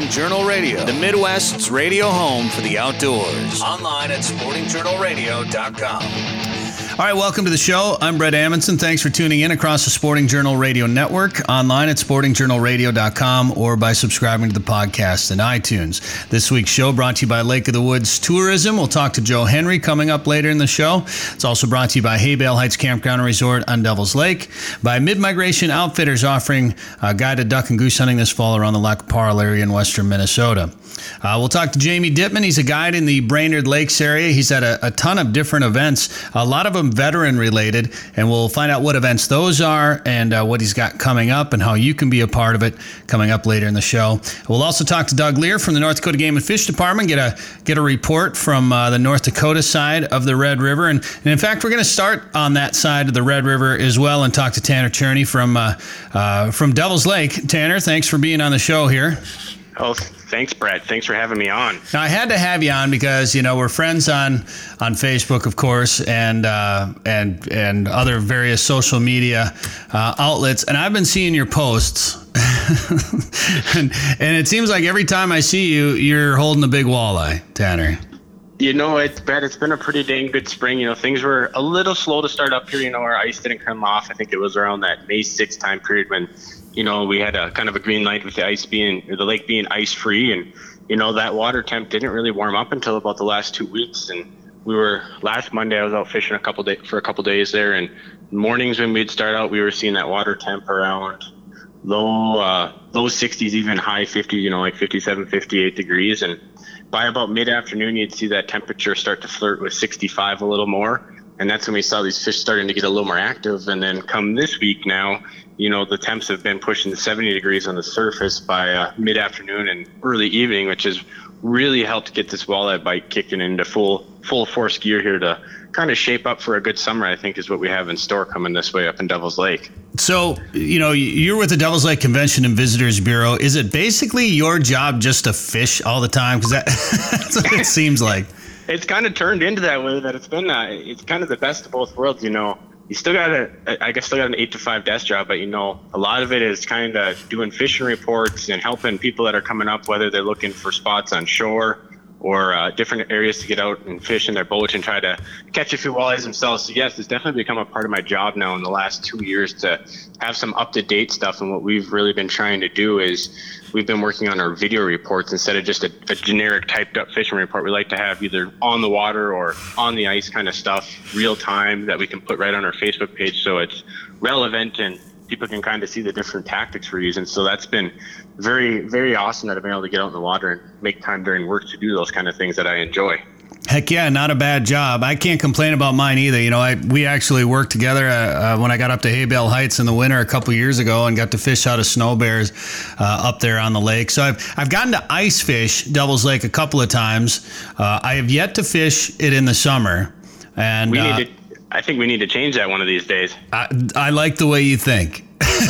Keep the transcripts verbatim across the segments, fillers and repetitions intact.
Journal Radio, the Midwest's radio home for the outdoors. Online at sporting journal radio dot com. All right, welcome to the show. I'm Brett Amundson. Thanks for tuning in across the Sporting Journal Radio Network, online at sporting journal radio dot com, or by subscribing to the podcast in iTunes. This week's show brought to you by Lake of the Woods Tourism. We'll talk to Joe Henry coming up later in the show. It's also brought to you by Haybale Heights Campground and Resort on Devil's Lake, by Mid-Migration Outfitters offering uh, guided duck and goose hunting this fall around the Lac Parle area in western Minnesota. Uh, we'll talk to Jamie Dittman. He's a guide in the Brainerd Lakes area. He's at a, a ton of different events, a lot of them veteran related, and we'll find out what events those are and uh, what he's got coming up and how you can be a part of it coming up later in the show. We'll also talk to Doug Lear from the North Dakota Game and Fish Department, get a get a report from uh, the North Dakota side of the Red River. And, and in fact, we're going to start on that side of the Red River as well and talk to Tanner Cherney from, uh, uh, from Devil's Lake. Tanner, thanks for being on the show here. Oh, thanks, Brett. Thanks for having me on. Now, I had to have you on because, you know, we're friends on on Facebook, of course, and uh, and and other various social media uh, outlets. And I've been seeing your posts. and, and it seems like every time I see you, you're holding a big walleye, Tanner. You know, it's Brett, it's been a pretty dang good spring. You know, things were a little slow to start up here. You know, our ice didn't come off. I think it was around that May sixth time period when, you know, we had a kind of a green light with the ice being, or the lake being ice free. And, you know, that water temp didn't really warm up until about the last two weeks. And we were, last Monday, I was out fishing a couple day, for a couple days there. And mornings when we'd start out, we were seeing that water temp around low, uh, low sixties, even high fifty, you know, like fifty-seven, fifty-eight degrees. And by about mid-afternoon, you'd see that temperature start to flirt with sixty-five a little more. And that's when we saw these fish starting to get a little more active. And then come this week now, you know, the temps have been pushing seventy degrees on the surface by uh, mid-afternoon and early evening, which has really helped get this walleye bite kicking into full full force gear here to kind of shape up for a good summer, I think, is what we have in store coming this way up in Devil's Lake. So, you know, you're with the Devil's Lake Convention and Visitors Bureau. Is it basically your job just to fish all the time? Because that, that's what it seems like. It's kind of turned into that way that it's been, uh, it's kind of the best of both worlds, you know. You still got a, I guess, still got an eight to five desk job, but, you know, a lot of it is kind of doing fishing reports and helping people that are coming up, whether they're looking for spots on shore or uh, different areas to get out and fish in their boat and try to catch a few walleyes themselves. So yes, it's definitely become a part of my job now in the last two years to have some up-to-date stuff. And what we've really been trying to do is we've been working on our video reports instead of just a, a generic typed up fishing report. We like to have either on the water or on the ice kind of stuff, real time, that we can put right on our Facebook page so it's relevant and people can kind of see the different tactics we're using. So that's been very, very awesome that I've been able to get out in the water and make time during work to do those kind of things that I enjoy. Heck yeah, not a bad job. I can't complain about mine either. You know, I we actually worked together uh, uh, when I got up to Haybale Heights in the winter a couple years ago and got to fish out of snow bears uh, up there on the lake. So I've I've gotten to ice fish Devil's Lake a couple of times. Uh, I have yet to fish it in the summer. And we uh, need to, I think we need to change that one of these days. I, I like the way you think.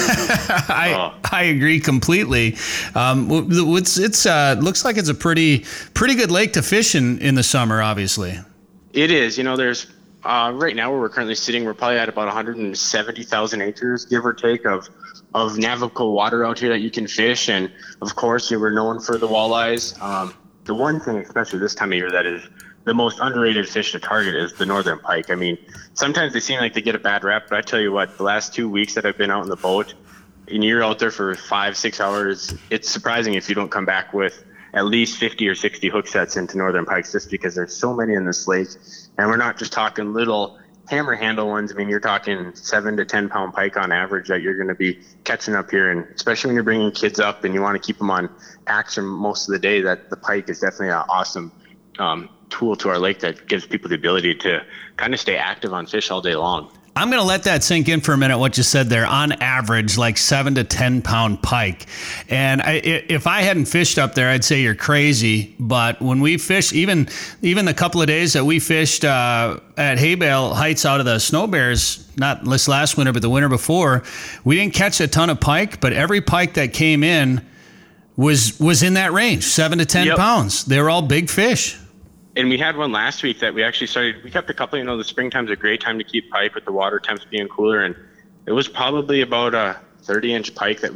I oh. I agree completely. Um, it's it's uh, looks like it's a pretty pretty good lake to fish in, in the summer. Obviously, it is. You know, there's uh, right now where we're currently sitting, we're probably at about one hundred seventy thousand acres, give or take, of of navigable water out here that you can fish. And of course, you were known for the walleyes. Um, the one thing, especially this time of year, that is the most underrated fish to target is the northern pike. I mean, sometimes they seem like they get a bad rap, but I tell you what, the last two weeks that I've been out in the boat, and you're out there for five, six hours, it's surprising if you don't come back with at least fifty or sixty hook sets into northern pikes, just because there's so many in this lake. And we're not just talking little hammer handle ones. I mean, you're talking seven to ten pound pike on average that you're going to be catching up here. And especially when you're bringing kids up and you want to keep them on action most of the day, that the pike is definitely an awesome um, tool to our lake that gives people the ability to kind of stay active on fish all day long. I'm going to let that sink in for a minute, what you said there. On average, like seven to ten pound pike. And I, if I hadn't fished up there, I'd say you're crazy. But when we fished, even even the couple of days that we fished uh, at Haybale Heights out of the Snow Bears, not this last winter, but the winter before, we didn't catch a ton of pike, but every pike that came in was was in that range, seven to ten yep. pounds. They were all big fish. And we had one last week that we actually started, we kept a couple, you know, the springtime's a great time to keep pike with the water temps being cooler. And it was probably about a thirty inch pike that we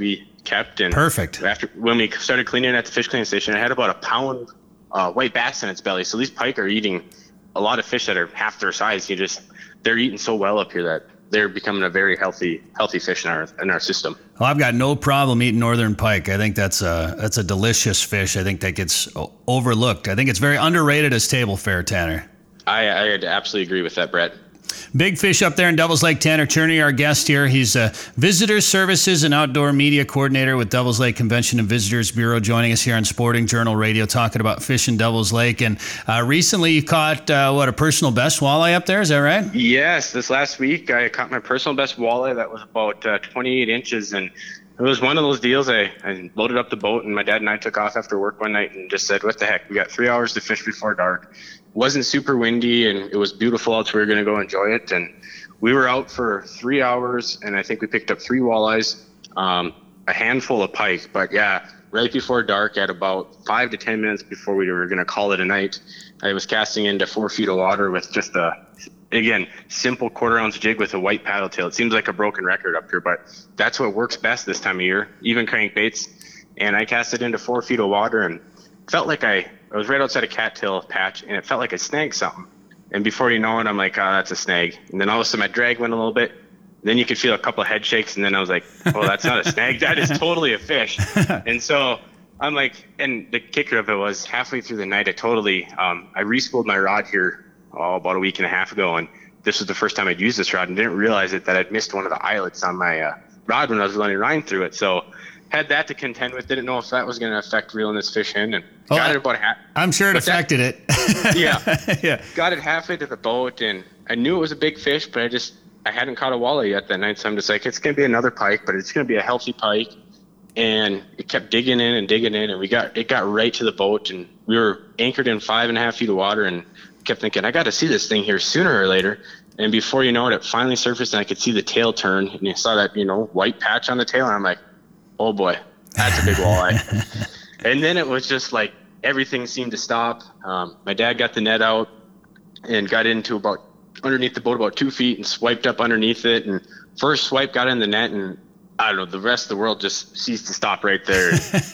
kept. And perfect. After when we started cleaning at the fish cleaning station, it had about a pound uh, white bass in its belly. So these pike are eating a lot of fish that are half their size. You just they're eating so well up here that they're becoming a very healthy healthy fish in our in our system. Well, I've got no problem eating northern pike. I think that's a that's a delicious fish. I think that gets overlooked. I think it's very underrated as table fare, Tanner. I, I absolutely agree with that, Brett. Big fish up there in Devils Lake. Tanner Cherney, our guest here. He's a Visitor Services and Outdoor Media Coordinator with Devils Lake Convention and Visitors Bureau, joining us here on Sporting Journal Radio, talking about fish in Devils Lake. And uh, recently you caught, uh, what, a personal best walleye up there? Is that right? Yes. This last week I caught my personal best walleye. That was about uh, twenty-eight inches. And it was one of those deals. I, I loaded up the boat, and my dad and I took off after work one night and just said, what the heck? We got three hours to fish before dark. Wasn't super windy, and it was beautiful out, so we were going to go enjoy it. And we were out for three hours, and I think we picked up three walleyes, um, a handful of pike. But yeah, right before dark, at about five to ten minutes before we were going to call it a night, I was casting into four feet of water with just a, again, simple quarter ounce jig with a white paddle tail. It seems like a broken record up here, but that's what works best this time of year, even crankbaits. And I cast it into four feet of water, and felt like I, I was right outside a cattail patch, and it felt like I snagged something. And before you know it, I'm like, oh, that's a snag. And then all of a sudden my drag went a little bit. Then you could feel a couple of head shakes, and then I was like, oh, that's not a snag. That is totally a fish. And so I'm like, and the kicker of it was halfway through the night, I totally, um, I re-spooled my rod here oh, about a week and a half ago. And this was the first time I'd used this rod, and didn't realize it that I'd missed one of the eyelets on my uh, rod when I was running line through it. So had that to contend with. Didn't know if that was going to affect reeling this fish in, and oh, got it about half. I'm sure it affected that, it. yeah, yeah. Got it halfway to the boat, and I knew it was a big fish, but I just I hadn't caught a walleye yet that night, so I'm just like, it's going to be another pike, but it's going to be a healthy pike. And it kept digging in and digging in, and we got it got right to the boat, and we were anchored in five and a half feet of water, and kept thinking, I got to see this thing here sooner or later. And before you know it, it finally surfaced, and I could see the tail turn, and you saw that, you know, white patch on the tail, and I'm like, oh boy, that's a big walleye. And then it was just like everything seemed to stop. Um, my dad got the net out and got into about underneath the boat about two feet and swiped up underneath it. And first swipe got in the net, and I don't know, the rest of the world just ceased to stop right there.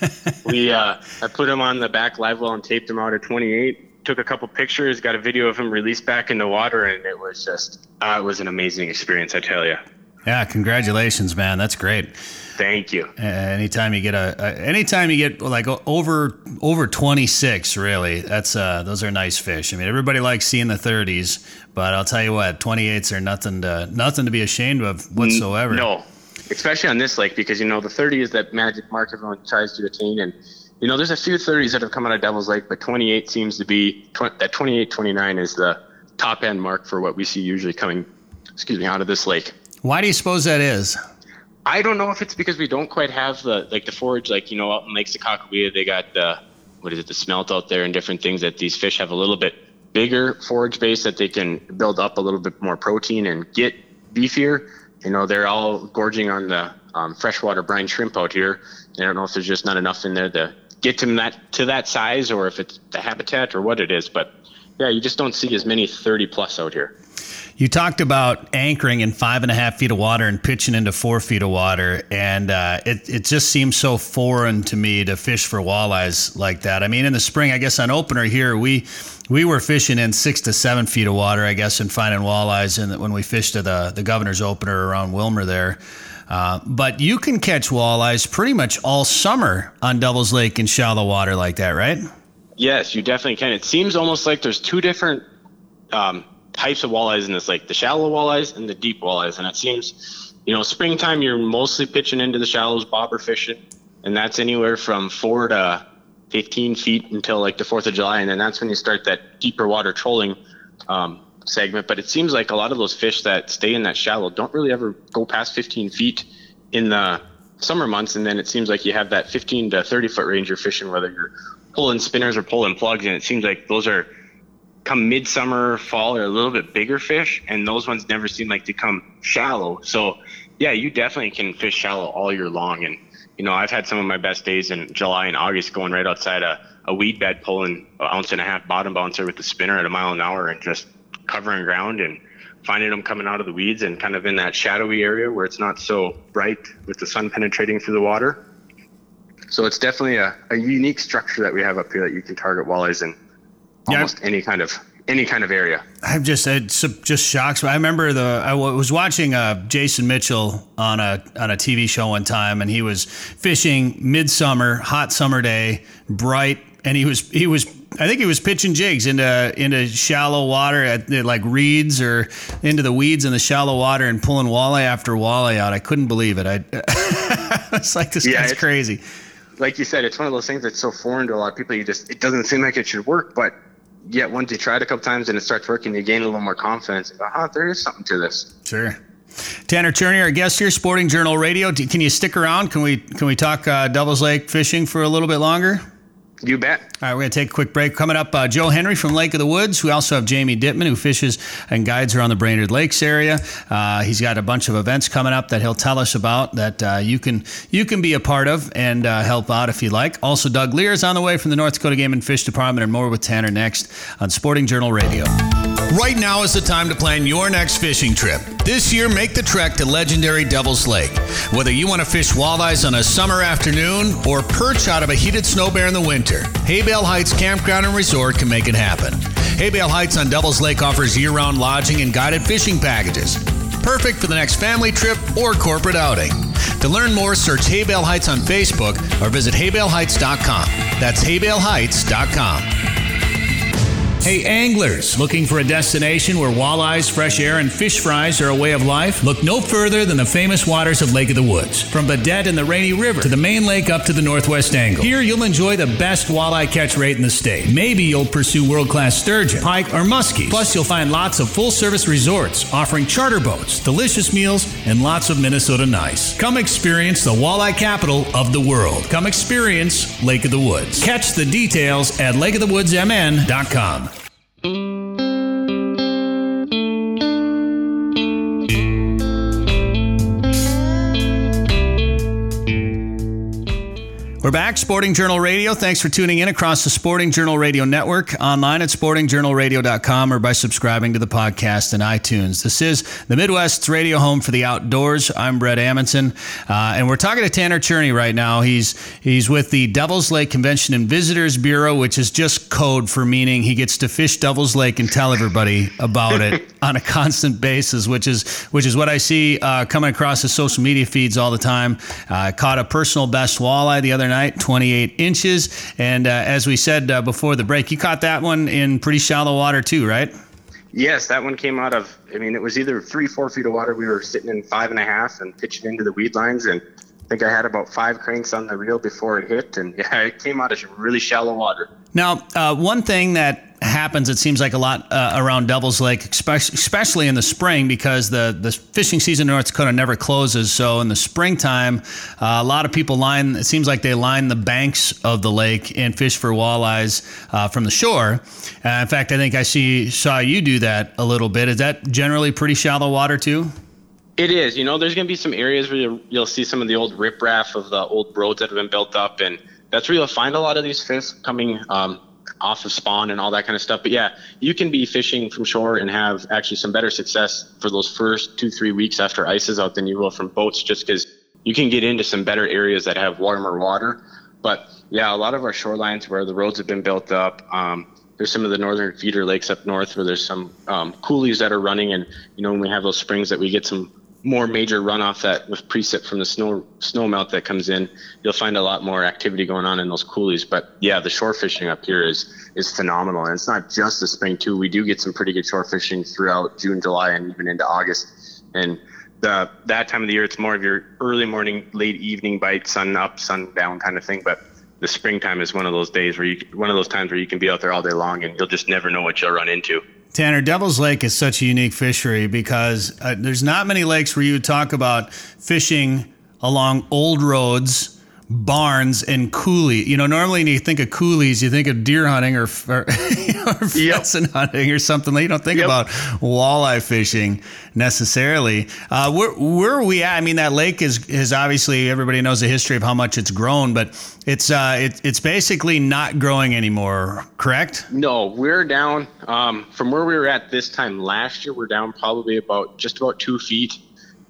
we, uh, I put him on the back live well and taped him out at twenty-eight. Took a couple pictures, got a video of him released back in the water, and it was just, uh, it was an amazing experience, I tell you. Yeah, congratulations, man. That's great. Thank you. Uh, anytime you get a, uh, anytime you get like over over twenty-six, really, that's uh, those are nice fish. I mean, everybody likes seeing the thirties, but I'll tell you what, twenty-eights are nothing to nothing to be ashamed of whatsoever. No, especially on this lake, because you know the thirty is that magic mark everyone tries to attain, and you know there's a few thirties that have come out of Devil's Lake, but twenty-eight seems to be tw- that twenty-eight, twenty-nine is the top end mark for what we see usually coming, excuse me, out of this lake. Why do you suppose that is? I don't know if it's because we don't quite have the like the forage, like, you know, out in Lake Sakakawea, they got the, what is it, the smelt out there and different things that these fish have a little bit bigger forage base that they can build up a little bit more protein and get beefier. You know, they're all gorging on the um, freshwater brine shrimp out here. And I don't know if there's just not enough in there to get to that to that size, or if it's the habitat or what it is. But yeah, you just don't see as many thirty plus out here. You talked about anchoring in five and a half feet of water and pitching into four feet of water, and uh, it it just seems so foreign to me to fish for walleyes like that. I mean, in the spring, I guess on opener here, we we were fishing in six to seven feet of water, I guess, and finding walleyes. And when we fished at the the Governor's opener around Wilmer there, uh, but you can catch walleyes pretty much all summer on Devil's Lake in shallow water like that, right? Yes, you definitely can. It seems almost like there's two different Um, types of walleyes in this lake, the shallow walleyes and the deep walleyes. And it seems, you know, springtime, you're mostly pitching into the shallows, bobber fishing, and that's anywhere from four to fifteen feet until like the fourth of July. And then that's when you start that deeper water trolling um, segment. But it seems like a lot of those fish that stay in that shallow don't really ever go past fifteen feet in the summer months. And then it seems like you have that fifteen to thirty foot range you're fishing, whether you're pulling spinners or pulling plugs. And it seems like those are, come midsummer, fall, are a little bit bigger fish, and those ones never seem like to come shallow. So yeah, you definitely can fish shallow all year long. And you know, I've had some of my best days in July and August going right outside a, a weed bed, pulling an ounce and a half bottom bouncer with the spinner at a mile an hour and just covering ground and finding them coming out of the weeds and kind of in that shadowy area where it's not so bright with the sun penetrating through the water. So it's definitely a, a unique structure that we have up here that you can target walleyes in almost yeah. any kind of any kind of area. I'm just it just shocks me. I remember the I was watching uh, Jason Mitchell on a on a T V show one time, and he was fishing midsummer, hot summer day, bright, and he was he was I think he was pitching jigs into into shallow water at like reeds or into the weeds in the shallow water and pulling walleye after walleye out. I couldn't believe it. I it's like this yeah, guy's crazy. Like you said, it's one of those things that's so foreign to a lot of people. You just it doesn't seem like it should work, but yet once you try it a couple times and it starts working, you gain a little more confidence. Ah, oh, there is something to this. Sure. Tanner Cherney, our guest here, Sporting Journal Radio. Can you stick around? Can we can we talk uh, Devil's Lake fishing for a little bit longer? You bet. All right, we're going to take a quick break. Coming up, uh, Joe Henry from Lake of the Woods. We also have Jamie Dittman, who fishes and guides around the Brainerd Lakes area. Uh, he's got a bunch of events coming up that he'll tell us about that uh, you can you can be a part of and uh, help out if you like. Also, Doug Lear is on the way from the North Dakota Game and Fish Department, and more with Tanner next on Sporting Journal Radio. Right now is the time to plan your next fishing trip. This year, make the trek to legendary Devil's Lake. Whether you want to fish walleyes on a summer afternoon or perch out of a heated snow bear in the winter, Haybale Heights Campground and Resort can make it happen. Haybale Heights on Devil's Lake offers year-round lodging and guided fishing packages. Perfect for the next family trip or corporate outing. To learn more, search Haybale Heights on Facebook or visit haybale heights dot com. That's haybale heights dot com. Hey anglers, looking for a destination where walleyes, fresh air, and fish fries are a way of life? Look no further than the famous waters of Lake of the Woods. From Badette and the Rainy River to the main lake up to the northwest angle. Here you'll enjoy the best walleye catch rate in the state. Maybe you'll pursue world-class sturgeon, pike, or muskies. Plus you'll find lots of full-service resorts offering charter boats, delicious meals, and lots of Minnesota nice. Come experience the walleye capital of the world. Come experience Lake of the Woods. Catch the details at lake of the woods m n dot com. We're back, Sporting Journal Radio. Thanks for tuning in across the Sporting Journal Radio Network, online at sporting journal radio dot com, or by subscribing to the podcast in iTunes. This is the Midwest's radio home for the outdoors. I'm Brett Amundson, uh, and we're talking to Tanner Cherney right now. He's he's with the Devil's Lake Convention and Visitors Bureau, which is just code for meaning he gets to fish Devil's Lake and tell everybody about it on a constant basis, which is which is what I see uh, coming across the social media feeds all the time. I uh, caught a personal best walleye the other night, twenty-eight inches. And uh, as we said uh, before the break, you caught that one in pretty shallow water too, right? Yes, that one came out of, I mean, it was either three, four feet of water. We were sitting in five and a half and pitching into the weed lines. And I think I had about five cranks on the reel before it hit. And yeah, it came out of really shallow water. Now, uh, one thing that happens, it seems like a lot uh, around Devil's Lake, especially in the spring, because the, the fishing season in North Dakota never closes. So in the springtime, uh, a lot of people line, it seems like they line the banks of the lake and fish for walleyes uh, from the shore. Uh, in fact, I think I see saw you do that a little bit. Is that generally pretty shallow water too? It is. You know, there's going to be some areas where you'll, you'll see some of the old riprap of the old roads that have been built up, and that's where you'll find a lot of these fish coming um, off of spawn and all that kind of stuff. But yeah, you can be fishing from shore and have actually some better success for those first two, three weeks after ice is out than you will from boats, just because you can get into some better areas that have warmer water. But yeah, a lot of our shorelines where the roads have been built up, um, there's some of the northern feeder lakes up north where there's some um, coulees that are running. And, you know, when we have those springs that we get some more major runoff that with precip from the snow snow melt that comes in, you'll find a lot more activity going on in those coulees. But yeah, the shore fishing up here is is phenomenal. And it's not just the spring too. We do get some pretty good shore fishing throughout June, July, and even into August. And the that time of the year, it's more of your early morning, late evening bite, sun up, sun down kind of thing. But the springtime is one of those days where you one of those times where you can be out there all day long and you'll just never know what you'll run into. Tanner, Devil's Lake is such a unique fishery because uh, there's not many lakes where you would talk about fishing along old roads, barns, and coulee. You know, normally when you think of coulees, you think of deer hunting or, or, you know, or pheasant yep. hunting or something. You don't think yep. about walleye fishing necessarily. Uh, where, where are we at? I mean, that lake is, is obviously, everybody knows the history of how much it's grown, but it's uh, it, it's basically not growing anymore, correct? No, we're down um, from where we were at this time last year. We're down probably about just about two feet.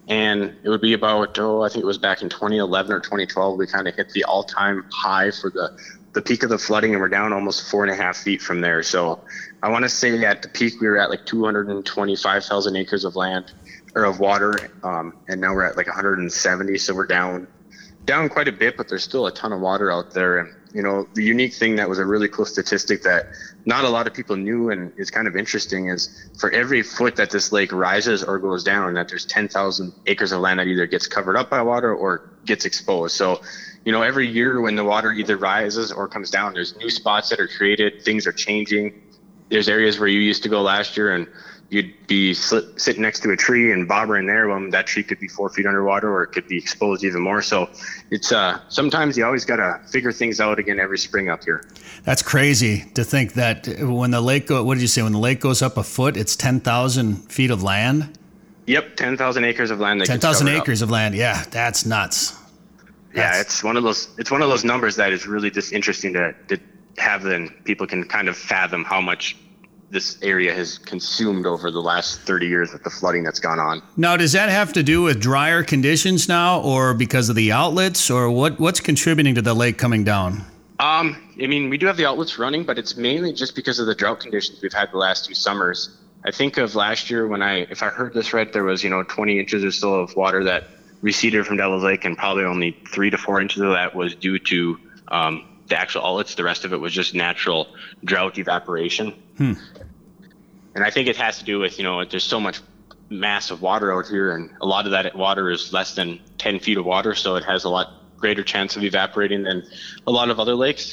And it would be about, oh, I think it was back in twenty eleven or twenty twelve, we kind of hit the all-time high for the, the peak of the flooding, and we're down almost four and a half feet from there. So I want to say at the peak, we were at like two hundred twenty-five thousand acres of land or of water. Um, and now we're at like one hundred seventy. So we're down, down quite a bit, but there's still a ton of water out there. And, you know, the unique thing that was a really cool statistic that not a lot of people knew and is kind of interesting is for every foot that this lake rises or goes down, that there's ten thousand acres of land that either gets covered up by water or gets exposed. So, you know, every year when the water either rises or comes down, there's new spots that are created, things are changing. There's areas where you used to go last year and you'd be slit, sitting next to a tree and bobbering there. Well, that tree could be four feet underwater or it could be exposed even more. So it's uh, sometimes you always got to figure things out again every spring up here. That's crazy to think that when the lake, go, what did you say, when the lake goes up a foot, it's ten thousand feet of land? Yep, ten thousand acres of land. ten thousand acres up. of land, yeah, that's nuts. That's... Yeah, it's one of those, it's one of those numbers that is really just interesting to, to have, then people can kind of fathom how much this area has consumed over the last thirty years with the flooding that's gone on. Now, does that have to do with drier conditions now, or because of the outlets, or what? What's contributing to the lake coming down? Um, I mean, we do have the outlets running, but it's mainly just because of the drought conditions we've had the last two summers. I think of last year when I, if I heard this right, there was, you know, twenty inches or so of water that receded from Devil's Lake, and probably only three to four inches of that was due to um, the actual outlets. The rest of it was just natural drought evaporation. Hmm. And I think it has to do with, you know, there's so much massive water out here, and a lot of that water is less than ten feet of water, so it has a lot greater chance of evaporating than a lot of other lakes.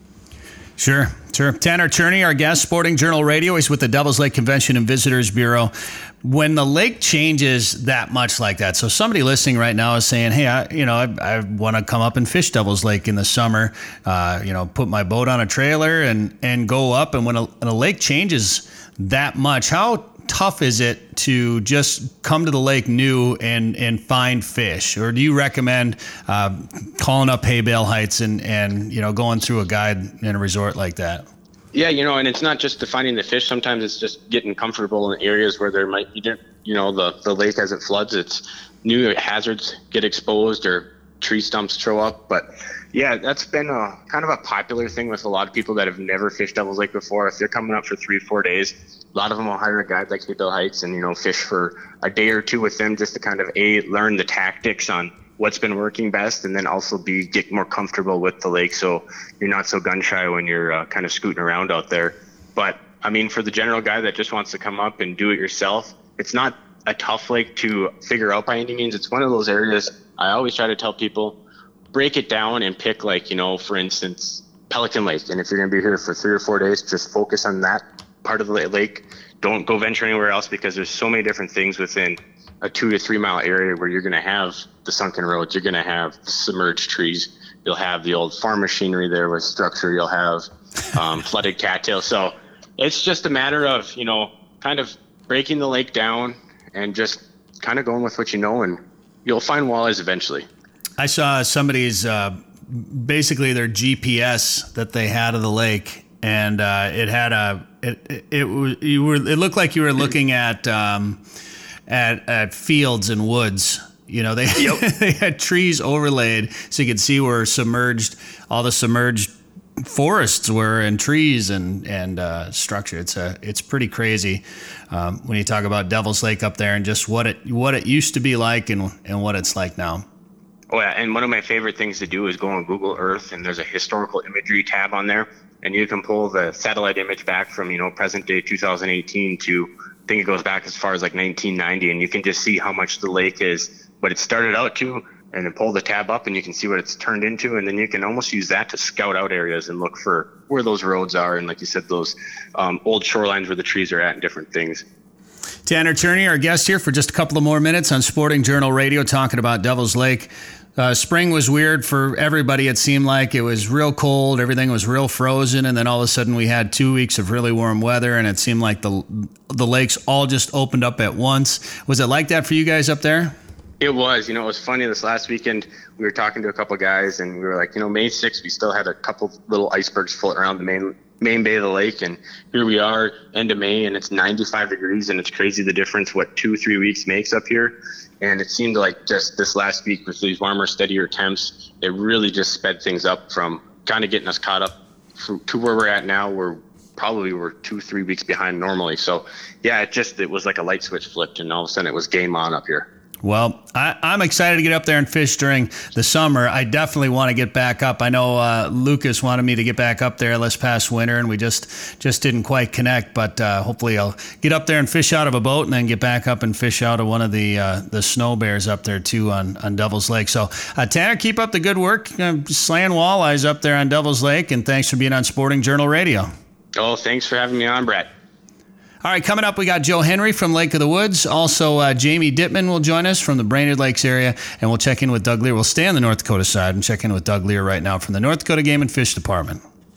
Sure, sure. Tanner Cherney, our guest, Sporting Journal Radio. He's with the Devil's Lake Convention and Visitors Bureau. When the lake changes that much like that, so somebody listening right now is saying, hey, I, you know, I, I want to come up and fish Devil's Lake in the summer, uh, you know, put my boat on a trailer and, and go up. And when a, when a lake changes that much, how tough is it to just come to the lake new and, and find fish? Or do you recommend uh, calling up Hay Bale Heights and, and, you know, going through a guide in a resort like that? Yeah, you know, and it's not just defining the fish. Sometimes it's just getting comfortable in areas where there might be, you know, the, the lake as it floods, it's new hazards get exposed or tree stumps throw up. But yeah, that's been a kind of a popular thing with a lot of people that have never fished Devil's Lake before. If they're coming up for three, four days, a lot of them will hire a guide like Hay Bale Heights and, you know, fish for a day or two with them just to kind of a learn the tactics on what's been working best, and then also be get more comfortable with the lake so you're not so gun shy when you're uh, kind of scooting around out there. But I mean, for the general guy that just wants to come up and do it yourself, it's not a tough lake to figure out by any means. It's one of those areas I always try to tell people, break it down and pick, like, you know, for instance, Pelican Lake. And if you're going to be here for three or four days, just focus on that part of the lake. Don't go venture anywhere else, because there's so many different things within a two to three mile area where you're going to have the sunken roads, you're going to have submerged trees, you'll have the old farm machinery there with structure, you'll have um, flooded cattails. So it's just a matter of, you know, kind of breaking the lake down and just kind of going with what you know, and you'll find walleyes eventually. I saw somebody's, uh, basically their G P S that they had of the lake, and uh, it had a, it, it, it, you were, it looked like you were looking at, um, at, at fields and woods. You know, they, yep. they had trees overlaid so you could see where submerged, all the submerged forests were, and trees and, and uh, structure. It's a, it's pretty crazy um, when you talk about Devil's Lake up there and just what it, what it used to be like and, and what it's like now. Oh yeah, and one of my favorite things to do is go on Google Earth, and there's a historical imagery tab on there, and you can pull the satellite image back from, you know, present day two thousand eighteen to, I think it goes back as far as like nineteen ninety, and you can just see how much the lake is, what it started out to, and then pull the tab up and you can see what it's turned into, and then you can almost use that to scout out areas and look for where those roads are, and like you said, those um, old shorelines where the trees are at and different things. Tanner Cherney, our guest here for just a couple of more minutes on Sporting Journal Radio, talking about Devil's Lake. Uh, spring was weird for everybody. It seemed like it was real cold. Everything was real frozen. And then all of a sudden we had two weeks of really warm weather, and it seemed like the the lakes all just opened up at once. Was it like that for you guys up there? It was. You know, it was funny. This last weekend, we were talking to a couple of guys, and we were like, you know, May sixth, we still had a couple little icebergs floating around the main main bay of the lake, and here we are end of May and it's ninety-five degrees, and it's crazy the difference what two three weeks makes up here. And it seemed like just this last week with these warmer, steadier temps, it really just sped things up from kind of getting us caught up to where we're at now. We're probably we're two three weeks behind normally. So yeah, it just it was like a light switch flipped, and all of a sudden it was game on up here. Well, I, I'm excited to get up there and fish during the summer. I definitely want to get back up. I know uh, Lucas wanted me to get back up there this past winter, and we just just didn't quite connect. But uh, hopefully I'll get up there and fish out of a boat and then get back up and fish out of one of the uh, the snow bears up there, too, on, on Devil's Lake. So, uh, Tanner, keep up the good work. Uh, slaying walleyes up there on Devil's Lake, and thanks for being on Sporting Journal Radio. Oh, thanks for having me on, Brett. All right, coming up, we got Joe Henry from Lake of the Woods. Also, uh, Jamie Dittman will join us from the Brainerd Lakes area, and we'll check in with Doug Lear. We'll stay on the North Dakota side and check in with Doug Lear right now from the North Dakota Game and Fish Department.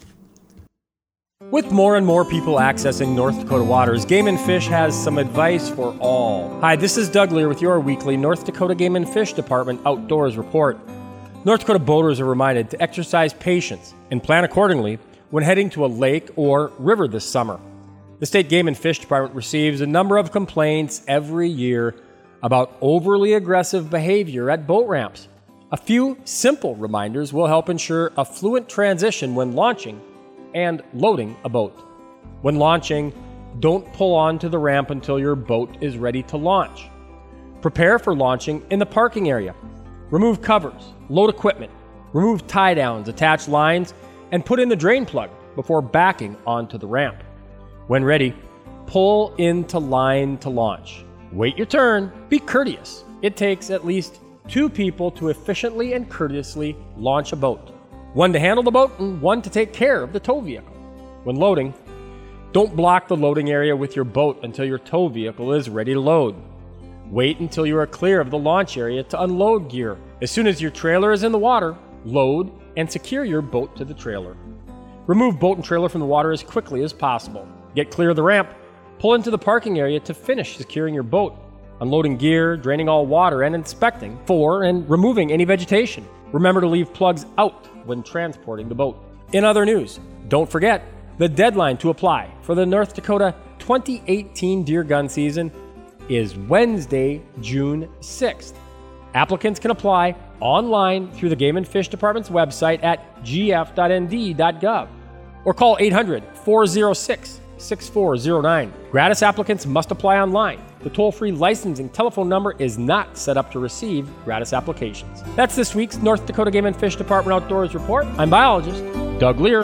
With more and more people accessing North Dakota waters, Game and Fish has some advice for all. Hi, this is Doug Lear with your weekly North Dakota Game and Fish Department Outdoors Report. North Dakota boaters are reminded to exercise patience and plan accordingly when heading to a lake or river this summer. The State Game and Fish Department receives a number of complaints every year about overly aggressive behavior at boat ramps. A few simple reminders will help ensure a fluent transition when launching and loading a boat. When launching, don't pull onto the ramp until your boat is ready to launch. Prepare for launching in the parking area. Remove covers, load equipment, remove tie downs, attach lines, and put in the drain plug before backing onto the ramp. When ready, pull into line to launch. Wait your turn. Be courteous. It takes at least two people to efficiently and courteously launch a boat. One to handle the boat and one to take care of the tow vehicle. When loading, don't block the loading area with your boat until your tow vehicle is ready to load. Wait until you are clear of the launch area to unload gear. As soon as your trailer is in the water, load and secure your boat to the trailer. Remove boat and trailer from the water as quickly as possible. Get clear of the ramp, pull into the parking area to finish securing your boat, unloading gear, draining all water, and inspecting for and removing any vegetation. Remember to leave plugs out when transporting the boat. In other news, don't forget, the deadline to apply for the North Dakota twenty eighteen deer gun season is Wednesday, June sixth. Applicants can apply online through the Game and Fish Department's website at g f dot n d dot gov or call eight hundred, four oh six, six four oh nine. Gratis applicants must apply online. The toll-free licensing telephone number is not set up to receive gratis applications. That's this week's North Dakota Game and Fish Department Outdoors Report. I'm biologist Doug Lear.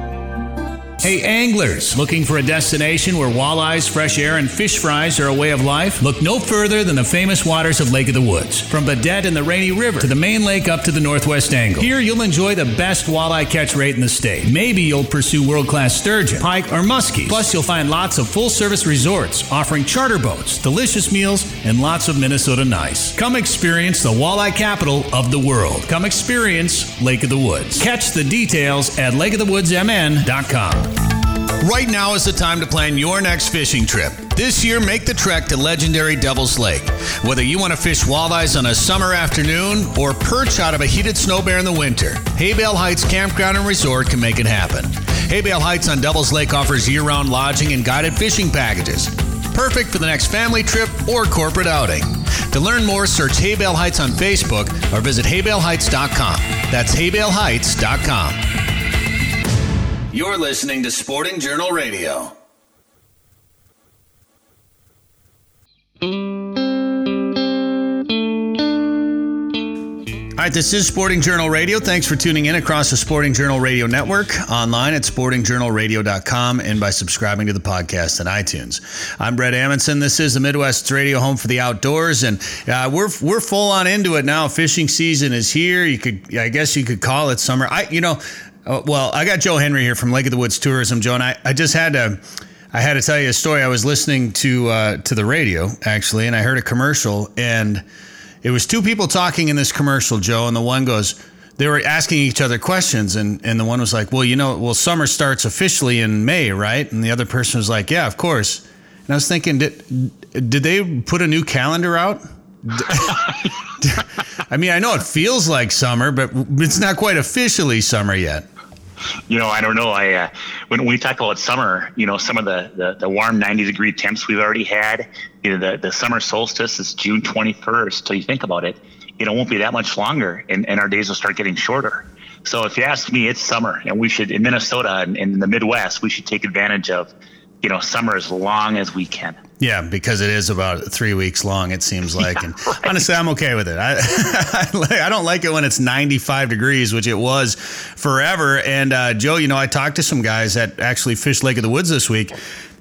Hey anglers, looking for a destination where walleyes, fresh air, and fish fries are a way of life? Look no further than the famous waters of Lake of the Woods. From Badette and the Rainy River to the main lake up to the Northwest Angle. Here you'll enjoy the best walleye catch rate in the state. Maybe you'll pursue world-class sturgeon, pike, or muskies. Plus you'll find lots of full-service resorts offering charter boats, delicious meals, and lots of Minnesota nice. Come experience the walleye capital of the world. Come experience Lake of the Woods. Catch the details at lake of the woods m n dot com. Right now is the time to plan your next fishing trip. This year, make the trek to legendary Devil's Lake. Whether you want to fish walleyes on a summer afternoon or perch out of a heated snow bear in the winter, Haybale Heights Campground and Resort can make it happen. Haybale Heights on Devil's Lake offers year-round lodging and guided fishing packages. Perfect for the next family trip or corporate outing. To learn more, search Haybale Heights on Facebook or visit haybale heights dot com. That's haybale heights dot com. You're listening to Sporting Journal Radio. All right, this is Sporting Journal Radio. Thanks for tuning in across the Sporting Journal Radio Network, online at sporting journal radio dot com, and by subscribing to the podcast on iTunes. I'm Brett Amundson. This is the Midwest's radio home for the outdoors, and uh, we're we're full on into it now. Fishing season is here. You could, I guess, you could call it summer. I, you know. Oh, well, I got Joe Henry here from Lake of the Woods Tourism, Joe, and I, I just had to, I had to tell you a story. I was listening to uh, to the radio actually, and I heard a commercial, and it was two people talking in this commercial, Joe, and the one goes, they were asking each other questions, and, and the one was like, well, you know, well, summer starts officially in May, right? And the other person was like, yeah, of course. And I was thinking, did did they put a new calendar out? I mean, I know it feels like summer, but it's not quite officially summer yet. You know, I don't know. I uh, when we talk about summer, you know, some of the, the, the warm ninety degree temps we've already had, you know, the, the summer solstice is June twenty-first. So you think about it, it won't be that much longer, and, and our days will start getting shorter. So if you ask me, it's summer, and we should, in Minnesota and in the Midwest, we should take advantage of, you know, summer as long as we can. Yeah, because it is about three weeks long, it seems like. Yeah, and right. Honestly, I'm okay with it. I, I don't like it when it's ninety-five degrees, which it was forever. And uh, Joe, you know, I talked to some guys that actually fished Lake of the Woods this week.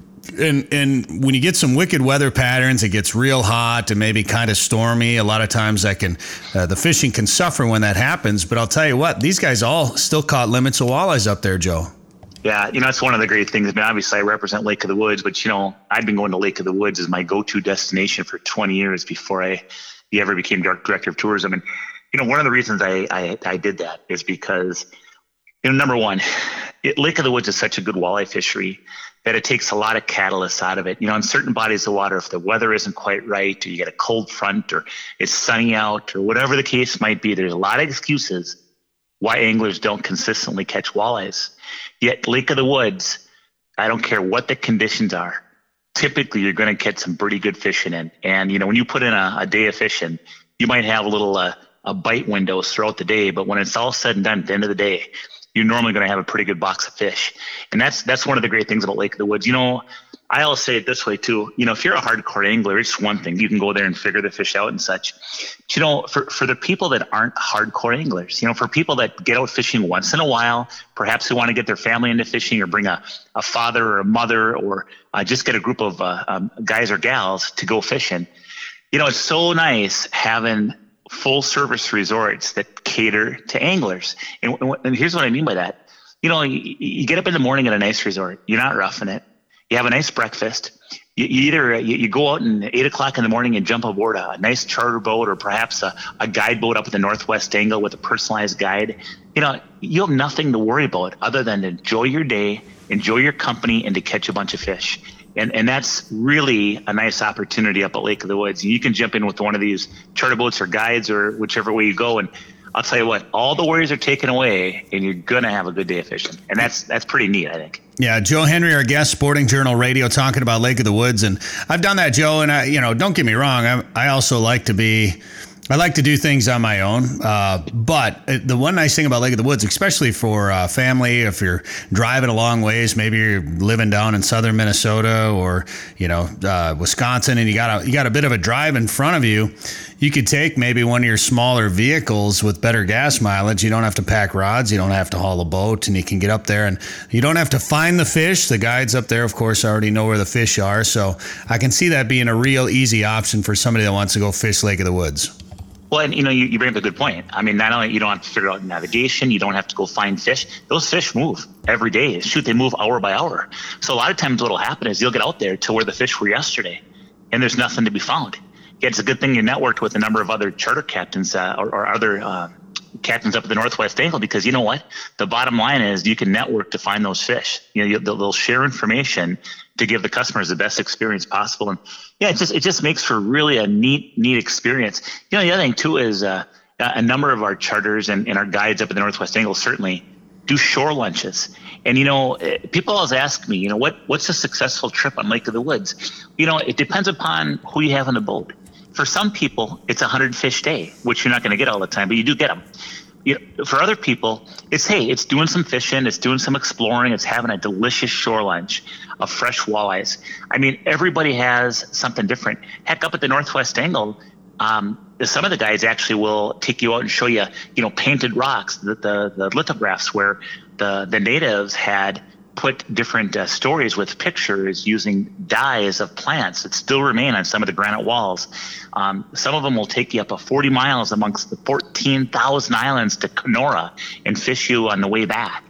And and when you get some wicked weather patterns, it gets real hot and maybe kind of stormy. A lot of times that can, uh, the fishing can suffer when that happens. But I'll tell you what, these guys all still caught limits of walleyes up there, Joe. Yeah, you know, that's one of the great things. I mean, obviously I represent Lake of the Woods, but, you know, I've been going to Lake of the Woods as my go-to destination for twenty years before I ever became director of tourism. And, you know, one of the reasons I, I, I did that is because, you know, number one, it, Lake of the Woods is such a good walleye fishery that it takes a lot of catalysts out of it. You know, in certain bodies of water, if the weather isn't quite right, or you get a cold front, or it's sunny out, or whatever the case might be, there's a lot of excuses why anglers don't consistently catch walleyes. Yet Lake of the Woods, I don't care what the conditions are, typically you're going to catch some pretty good fishing in. And, you know, when you put in a, a day of fishing, you might have a little uh, a bite windows throughout the day, but when it's all said and done at the end of the day, you're normally going to have a pretty good box of fish. And that's that's one of the great things about Lake of the Woods. You know, I always say it this way too. You know, if you're a hardcore angler, it's one thing. You can go there and figure the fish out and such. But, you know, for, for the people that aren't hardcore anglers, you know, for people that get out fishing once in a while, perhaps they want to get their family into fishing, or bring a, a father or a mother, or uh, just get a group of uh, um, guys or gals to go fishing. You know, it's so nice having full service resorts that cater to anglers. And, and here's what I mean by that. You know, you, you get up in the morning at a nice resort. You're not roughing it. You have a nice breakfast. You, you either you, you go out and eight o'clock in the morning and jump aboard a, a nice charter boat, or perhaps a, a guide boat up at the Northwest Angle with a personalized guide. You know, you have nothing to worry about other than to enjoy your day, enjoy your company, and to catch a bunch of fish. And and that's really a nice opportunity up at Lake of the Woods. You can jump in with one of these charter boats or guides, or whichever way you go, and I'll tell you what, all the worries are taken away, and you're gonna have a good day of fishing. And that's that's pretty neat, I think. Yeah, Joe Henry, our guest, Sporting Journal Radio, talking about Lake of the Woods, and I've done that, Joe. And I, you know, don't get me wrong, I I also like to be. I like to do things on my own, uh, but the one nice thing about Lake of the Woods, especially for uh, family, if you're driving a long ways, maybe you're living down in southern Minnesota or you know uh, Wisconsin, and you got a you got a bit of a drive in front of you, you could take maybe one of your smaller vehicles with better gas mileage. You don't have to pack rods, you don't have to haul a boat, and you can get up there, and you don't have to find the fish. The guides up there, of course, already know where the fish are, so I can see that being a real easy option for somebody that wants to go fish Lake of the Woods. Well, and you know, you, you bring up a good point. I mean, not only you don't have to figure out navigation, you don't have to go find fish. Those fish move every day. Shoot, they move hour by hour. So a lot of times what'll happen is you'll get out there to where the fish were yesterday, and there's nothing to be found. Yeah, it's a good thing you networked with a number of other charter captains uh, or, or other uh, captains up at the Northwest Angle, because you know what? The bottom line is you can network to find those fish. You know, you, they'll, they'll share information to give the customers the best experience possible. And yeah, it just it just makes for really a neat, neat experience. You know, the other thing too is uh, a number of our charters and, and our guides up at the Northwest Angle certainly do shore lunches. And, you know, people always ask me, you know, what what's a successful trip on Lake of the Woods? You know, it depends upon who you have on the boat. For some people, it's a hundred fish day, which you're not going to get all the time, but you do get them. You know, for other people, it's, hey, it's doing some fishing, it's doing some exploring, it's having a delicious shore lunch of fresh walleyes. I mean, everybody has something different. Heck, up at the Northwest Angle, um, some of the guys actually will take you out and show you, you know, painted rocks, the the, the lithographs where the, the natives had put different uh, stories with pictures using dyes of plants that still remain on some of the granite walls. Um, some of them will take you up a forty miles amongst the fourteen thousand islands to Kenora and fish you on the way back.